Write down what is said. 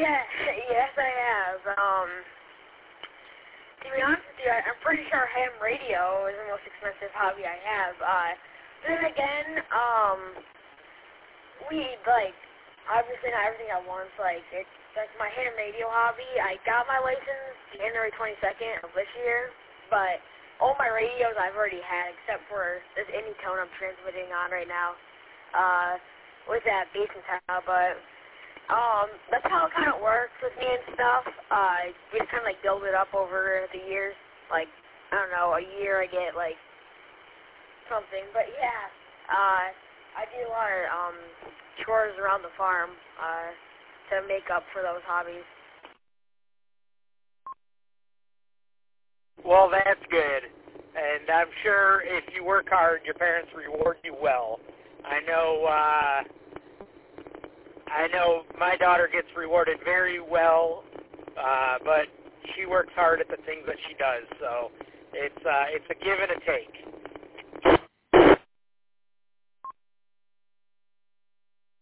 Yes, I have. To be honest with you, I'm pretty sure ham radio is the most expensive hobby I have. Then again, obviously not everything at once. It's like my ham radio hobby. I got my license January 22nd of this year, but all my radios I've already had except for this indie tone I'm transmitting on right now, with that bass antenna, but that's how it kind of works with me and stuff. We just kind of build it up over the years. I don't know, a year I get something. But yeah, I do a lot of chores around the farm to make up for those hobbies. Well, that's good. And I'm sure if you work hard, your parents reward you well. I know my daughter gets rewarded very well, but she works hard at the things that she does. So it's a give and a take.